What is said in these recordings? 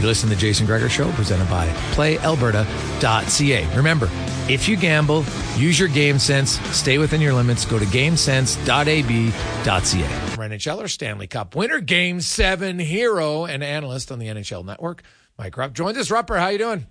You listen to the Jason Gregor Show, presented by PlayAlberta.ca. Remember, if you gamble, use your game sense, stay within your limits, go to gamesense.ab.ca. NHLer, Stanley Cup winner, Game 7 hero and analyst on the NHL Network, Mike Rupp joins us. Rupper, how you doing?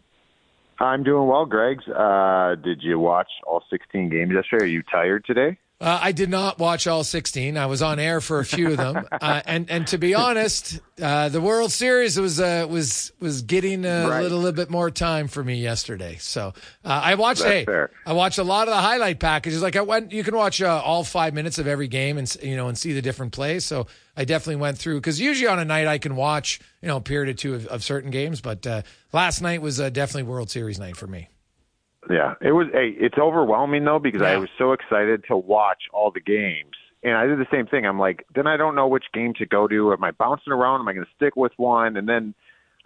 I'm doing well, Greg's. Did you watch all 16 games yesterday? Are you tired today? I did not watch all 16. I was on air for a few of them, and to be honest, the World Series was getting a little bit more time for me yesterday. So I watched. Fair. I watched a lot of the highlight packages. Like you can watch all 5 minutes of every game and see the different plays. So I definitely went through, because usually on a night I can watch a period or two of certain games, but last night was definitely World Series night for me. Yeah, it was. It's overwhelming though, because I was so excited to watch all the games, and I did the same thing. I'm like, then I don't know which game to go to. Am I bouncing around? Am I going to stick with one? And then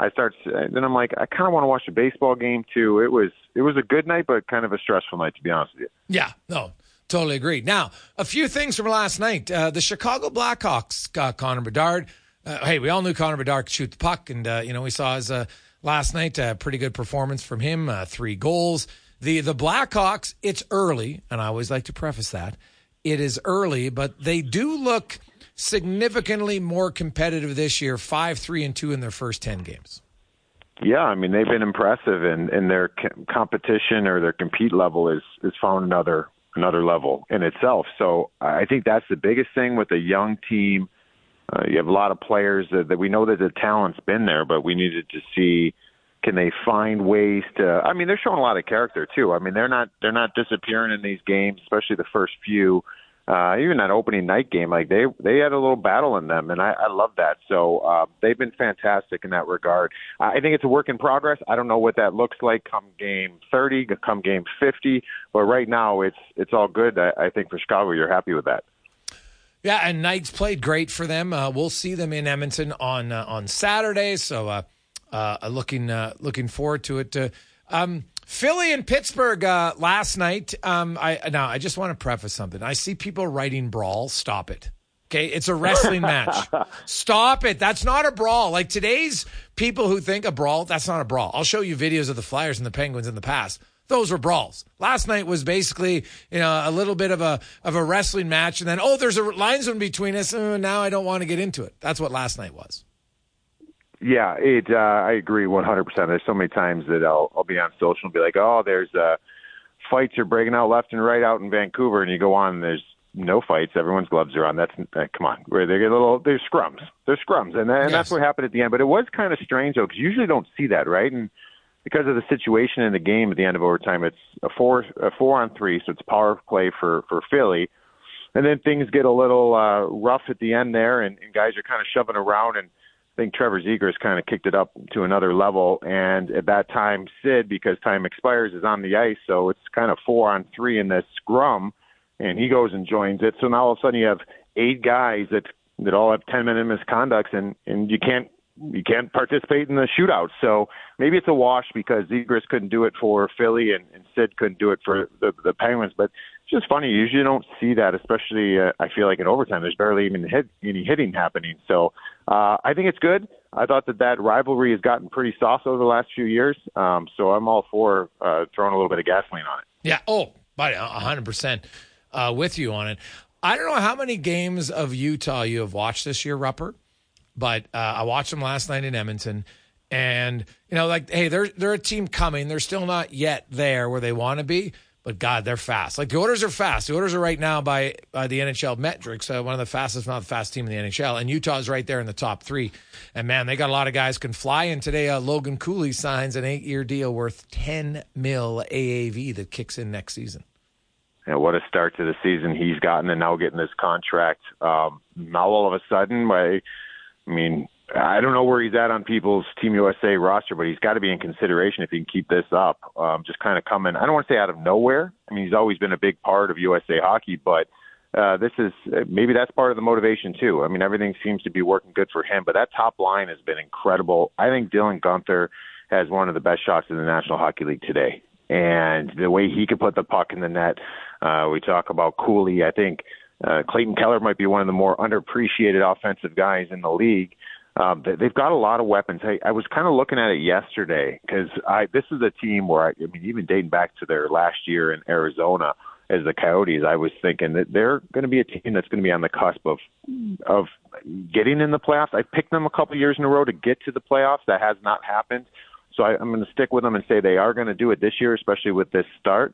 then I'm like, I kind of want to watch the baseball game too. It was a good night, but kind of a stressful night, to be honest with you. Yeah, no, totally agreed. Now, a few things from last night. The Chicago Blackhawks got Connor Bedard. Hey, we all knew Connor Bedard could shoot the puck, and we saw his last night a pretty good performance from him. 3 goals. The Blackhawks, it's early, and I always like to preface that. It is early, but they do look significantly more competitive this year, 5-3-2 in their first 10 games. Yeah, I mean, they've been impressive, and their competition or their compete level is found another level in itself. So I think that's the biggest thing with a young team. You have a lot of players that we know that the talent's been there, but we needed to see, can they find ways to? I mean, they're showing a lot of character too. I mean, they're not disappearing in these games, especially the first few. Even that opening night game, like they had a little battle in them, and I love that. So they've been fantastic in that regard. I think it's a work in progress. I don't know what that looks like come game 30, come game 50, but right now it's all good. I think for Chicago, you're happy with that. Yeah, and Knights played great for them. We'll see them in Edmonton on Saturday. So. Looking forward to it. Philly and Pittsburgh last night. I just want to preface something. I see people writing brawl. Stop it. Okay, it's a wrestling match. Stop it. That's not a brawl. Like today's people who think a brawl, that's not a brawl. I'll show you videos of the Flyers and the Penguins in the past. Those were brawls. Last night was basically, a little bit of a wrestling match, and then there's a linesman between us. Now I don't want to get into it. That's what last night was. Yeah, I agree 100%. There's so many times that I'll be on social and be like, there's fights are breaking out left and right out in Vancouver, and you go on and there's no fights. Everyone's gloves are on. That's come on. Where they get there's scrums. There's scrums, and that's what happened at the end. But it was kind of strange though, because you usually don't see that, right? And because of the situation in the game at the end of overtime, it's a 4-on-3, so it's power play for Philly, and then things get a little rough at the end there, and guys are kind of shoving around and. I think Trevor Zegras kind of kicked it up to another level, and at that time, Sid, because time expires, is on the ice, so it's kind of 4-on-3 in this scrum, and he goes and joins it. So now all of a sudden you have 8 guys that all have 10-minute misconducts, and you can't participate in the shootout. So maybe it's a wash because Zegras couldn't do it for Philly, and Sid couldn't do it for the Penguins, but it's just funny. You usually don't see that, especially I feel like in overtime. There's barely even any hitting happening. So I think it's good. I thought that rivalry has gotten pretty soft over the last few years. So I'm all for throwing a little bit of gasoline on it. Yeah. Oh, buddy, 100% with you on it. I don't know how many games of Utah you have watched this year, Rupper, but I watched them last night in Edmonton. And, hey, they're a team coming. They're still not yet there where they want to be. But, God, they're fast. Like, the Oilers are fast. The Oilers are right now by the NHL metrics, one of the fastest, if not the fastest team in the NHL. And Utah's right there in the top 3. And, man, they got a lot of guys can fly. And today, Logan Cooley signs an 8-year deal worth $10 million AAV that kicks in next season. Yeah, what a start to the season he's gotten, and now getting this contract. Now all of a sudden, I don't know where he's at on people's Team USA roster, but he's got to be in consideration if he can keep this up. Just kind of coming, I don't want to say out of nowhere. I mean, he's always been a big part of USA hockey, but maybe that's part of the motivation too. I mean, everything seems to be working good for him, but that top line has been incredible. I think Dylan Guenther has one of the best shots in the National Hockey League today. And the way he could put the puck in the net, we talk about Cooley. I think Clayton Keller might be one of the more underappreciated offensive guys in the league. They've got a lot of weapons. I was kind of looking at it yesterday because this is a team where, even dating back to their last year in Arizona as the Coyotes, I was thinking that they're going to be a team that's going to be on the cusp of getting in the playoffs. I picked them a couple of years in a row to get to the playoffs. That has not happened. So I'm going to stick with them and say they are going to do it this year, especially with this start.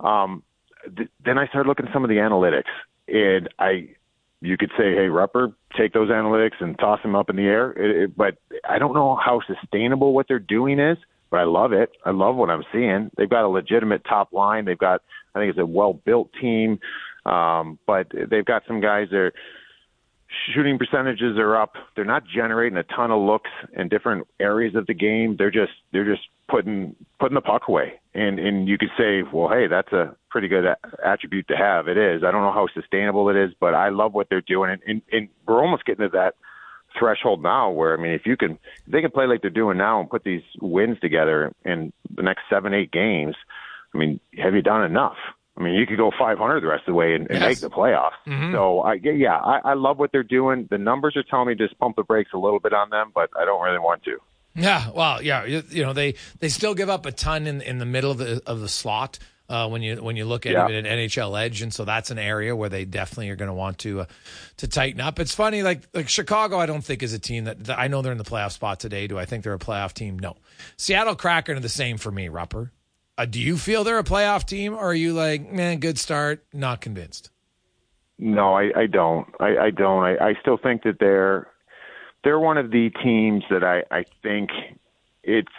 Then I started looking at some of the analytics, and you could say, hey, Rupper, take those analytics and toss them up in the air. But I don't know how sustainable what they're doing is, but I love it. I love what I'm seeing. They've got a legitimate top line. They've got, I think it's a well-built team, but they've got some guys that shooting percentages are up. They're not generating a ton of looks in different areas of the game. They're just putting the puck away. And you could say, well, hey, that's a pretty good attribute to have. It is. I don't know how sustainable it is, but I love what they're doing. And we're almost getting to that threshold now where, if they can play like they're doing now and put these wins together in the next 7-8 games, have you done enough? You could go 500 the rest of the way and make the playoffs. Mm-hmm. So, I love what they're doing. The numbers are telling me to just pump the brakes a little bit on them, but I don't really want to. Yeah, well, yeah, they still give up a ton in the middle of the slot when you look at it at NHL Edge, and so that's an area where they definitely are going to want to tighten up. It's funny, like Chicago, I don't think is a team that I know they're in the playoff spot today. Do I think they're a playoff team? No. Seattle Kraken are the same for me, Rupper. Do you feel they're a playoff team, or are you like, man, good start, not convinced? No, I don't. I don't. I still think that they're one of the teams that I think it's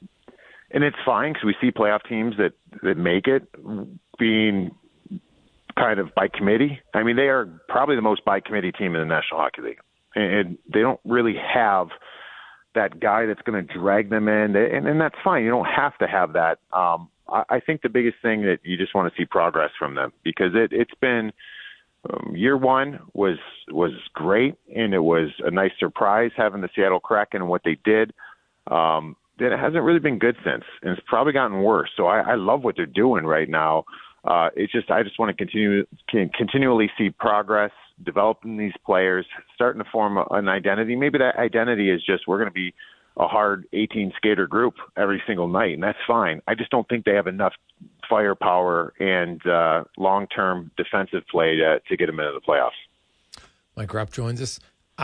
fine because we see playoff teams that make it being kind of by committee. They are probably the most by committee team in the National Hockey League, and they don't really have that guy that's going to drag them in, and that's fine. You don't have to have that. I think the biggest thing that you just want to see progress from them because it's been year one was great, and it was a nice surprise having the Seattle Kraken and what they did. Then it hasn't really been good since, and it's probably gotten worse. So I love what they're doing right now. I just want to continually see progress, developing these players, starting to form an identity. Maybe that identity is just we're going to be a hard 18 skater group every single night, and that's fine. I just don't think they have enough firepower and long-term defensive play to get them into the playoffs. Mike Rupp joins us.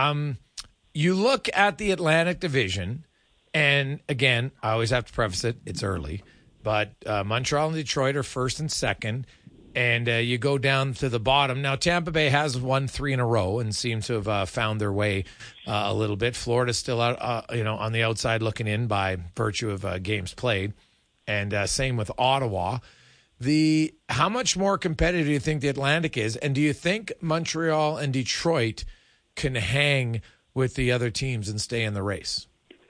You look at the Atlantic Division, and again, I always have to preface it, it's early, but Montreal and Detroit are first and second, and you go down to the bottom. Now, Tampa Bay has won 3 in a row and seems to have found their way a little bit. Florida's still out, on the outside looking in by virtue of games played, and same with Ottawa. How much more competitive do you think the Atlantic is, and do you think Montreal and Detroit can hang with the other teams and stay in the race?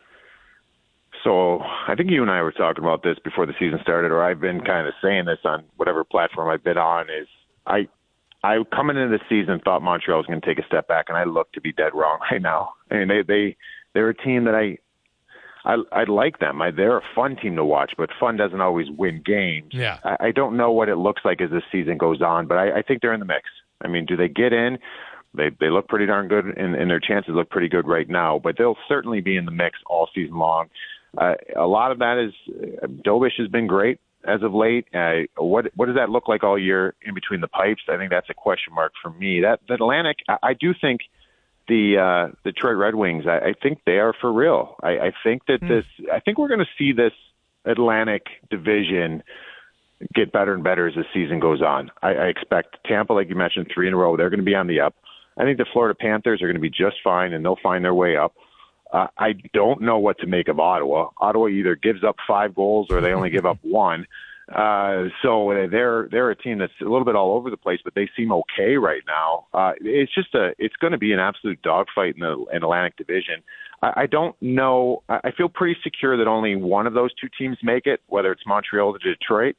So I think you and I were talking about this before the season started, or I've been kind of saying this on whatever platform I've been on, is I coming into the season thought Montreal was going to take a step back, and I look to be dead wrong right now. They're a team that I like them. They're a fun team to watch, but fun doesn't always win games. Yeah. I don't know what it looks like as this season goes on, but I think they're in the mix. Do they get in? They look pretty darn good, and their chances look pretty good right now, but they'll certainly be in the mix all season long. A lot of that is Dobish has been great as of late. What does that look like all year in between the pipes? I think that's a question mark for me. That Atlantic, I do think the Detroit Red Wings, I think they are for real. I think that I think we're going to see this Atlantic division get better and better as the season goes on. I expect Tampa, like you mentioned, 3 in a row. They're going to be on the up. I think the Florida Panthers are going to be just fine, and they'll find their way up. I don't know what to make of Ottawa. Ottawa either gives up 5 goals or they only give up 1. So they're a team that's a little bit all over the place, but they seem okay right now. It's going to be an absolute dogfight in the Atlantic Division. I don't know. I feel pretty secure that only one of those 2 teams make it, whether it's Montreal or Detroit.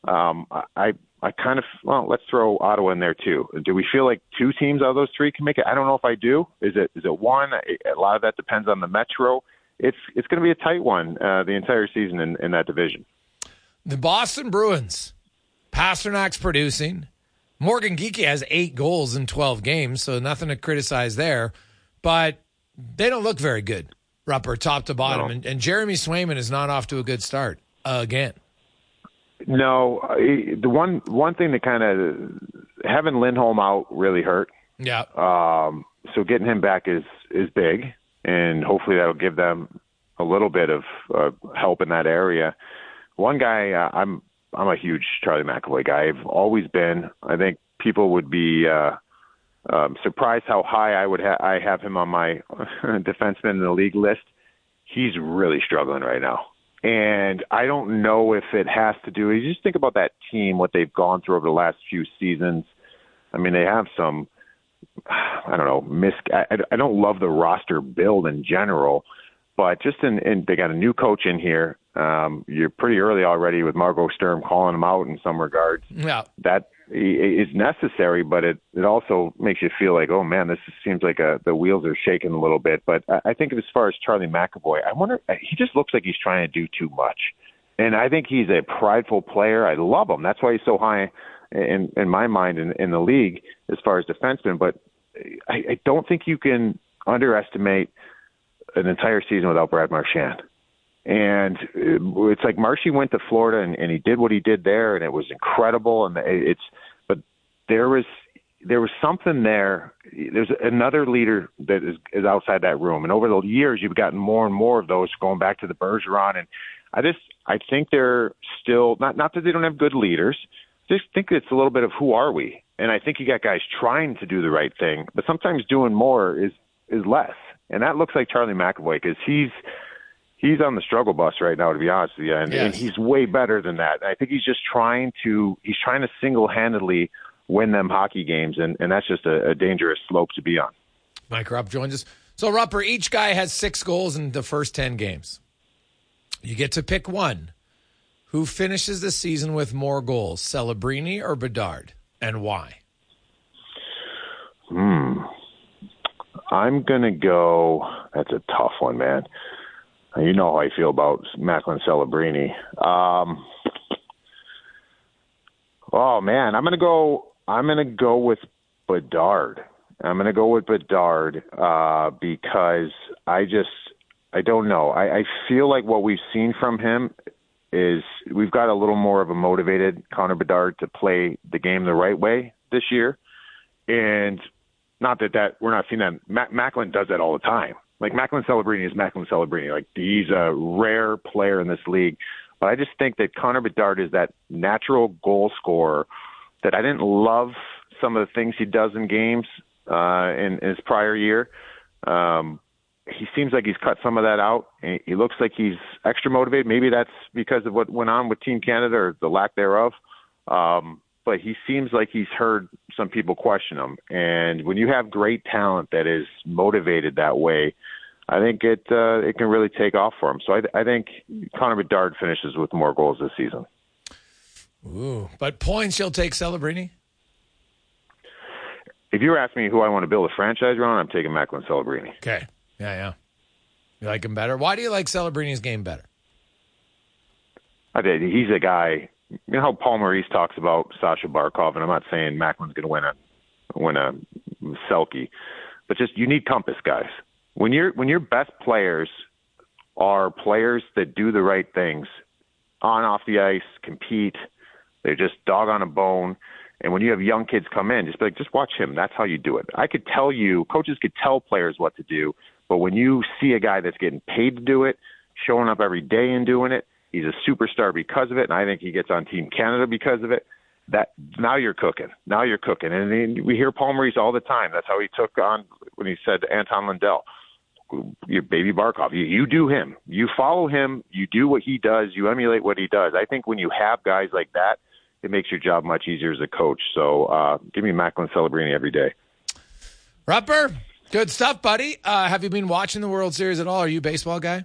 Let's throw Ottawa in there too. Do we feel like 2 teams out of those 3 can make it? I don't know if I do. Is it 1? A lot of that depends on the Metro. It's going to be a tight one the entire season in that division. The Boston Bruins, Pasternak's producing. Morgan Geekie has 8 goals in 12 games, so nothing to criticize there. But they don't look very good, Rupper, top to bottom. No. And Jeremy Swayman is not off to a good start again. No, the one thing that kind of having Lindholm out really hurt. Yeah. So getting him back is big, and hopefully that'll give them a little bit of help in that area. One guy, I'm a huge Charlie McAvoy guy. I've always been. I think people would be surprised how high I have him on my defenseman in the league list. He's really struggling right now. And I don't know if it has to do – you just think about that team, what they've gone through over the last few seasons. I mean, they have some – I don't know, I don't love the roster build in general, but just they got a new coach in here. You're pretty early already with Margot Sturm calling them out in some regards. Yeah. That is necessary, but it also makes you feel like, oh, man, this seems like the wheels are shaking a little bit. But I think as far as Charlie McAvoy, I wonder, he just looks like he's trying to do too much. And I think he's a prideful player. I love him. That's why he's so high in my mind in the league as far as defensemen. But I don't think you can underestimate an entire season without Brad Marchand. And it's like Marshy went to Florida and he did what he did there, and it was incredible. And but there was something there. There's another leader that is outside that room. And over the years, you've gotten more and more of those going back to the Bergeron. And I think they're still not that they don't have good leaders. Just think it's a little bit of who are we? And I think you got guys trying to do the right thing, but sometimes doing more is less. And that looks like Charlie McAvoy, because he's on the struggle bus right now, to be honest with you, and he's way better than that. I think he's trying to single-handedly win them hockey games, and that's just a dangerous slope to be on. Mike Rupp joins us. So, Rupper, each guy has 6 goals in the first 10 games. You get to pick one. Who finishes the season with more goals, Celebrini or Bedard, and why? I'm going to go – that's a tough one, man. You know how I feel about Macklin Celebrini. Oh man, I'm gonna go with Bedard. Because I don't know. I feel like what we've seen from him is we've got a little more of a motivated Connor Bedard to play the game the right way this year, and not that we're not seeing that. Macklin does that all the time. Like, Macklin Celebrini is Macklin Celebrini. Like, he's a rare player in this league. But I just think that Connor Bedard is that natural goal scorer that I didn't love some of the things he does in games in his prior year. He seems like he's cut some of that out. He looks like he's extra motivated. Maybe that's because of what went on with Team Canada or the lack thereof. But he seems like he's heard some people question him. And when you have great talent that is motivated that way, I think it can really take off for him. So I think Connor Bedard finishes with more goals this season. Ooh, but points you'll take Celebrini? If you were asking me who I want to build a franchise around, I'm taking Macklin Celebrini. Okay. Yeah. You like him better? Why do you like Celebrini's game better? I did. He's a guy. You know how Paul Maurice talks about Sasha Barkov, and I'm not saying Macklin's going to win a Selke, but just you need compass guys. When your best players are players that do the right things on off the ice, compete, they're just dog on a bone. And when you have young kids come in, just watch him. That's how you do it. I could tell you, coaches could tell players what to do, but when you see a guy that's getting paid to do it, showing up every day and doing it, he's a superstar because of it, and I think he gets on Team Canada because of it. That now you're cooking. And we hear Paul Maurice all the time. That's how he took on when he said to Anton Lundell, your baby Barkov. You do him. You follow him. You do what he does. You emulate what he does. I think when you have guys like that, it makes your job much easier as a coach. So give me Macklin Celebrini every day. Rupper, good stuff, buddy. Have you been watching the World Series at all? Are you a baseball guy?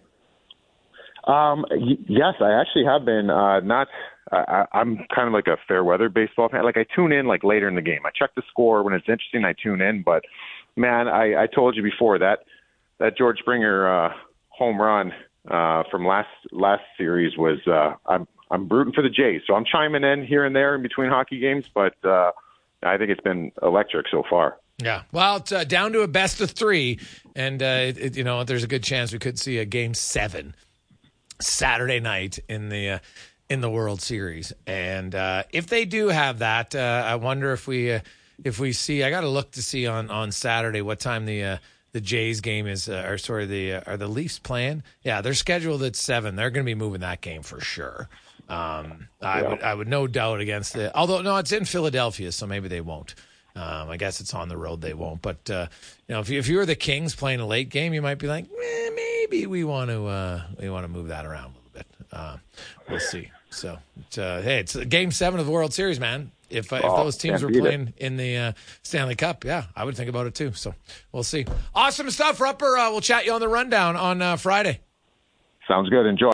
Yes, I actually have been. I'm kind of like a fair weather baseball fan. Like, I tune in like later in the game. I check the score when it's interesting. I tune in, but man, I told you before that George Springer home run from last series was. I'm rooting for the Jays, so I'm chiming in here and there in between hockey games, but I think it's been electric so far. Yeah, well, it's down to a best of 3, and there's a good chance we could see a Game 7 Saturday night in the World Series. And if they do have that, I wonder if we see. I got to look to see on Saturday what time the Jays game is, are the Leafs playing? Yeah, they're scheduled at 7. They're going to be moving that game for sure. I would no doubt against it. Although no, it's in Philadelphia, so maybe they won't. I guess it's on the road. They won't. But if you were the Kings playing a late game, you might be like, maybe we want to move that around a little bit. We'll see. So, it's Game 7 of the World Series, man. If those teams were playing in the Stanley Cup, yeah, I would think about it too. So we'll see. Awesome stuff, Rupper. We'll chat you on the rundown on Friday. Sounds good. Enjoy.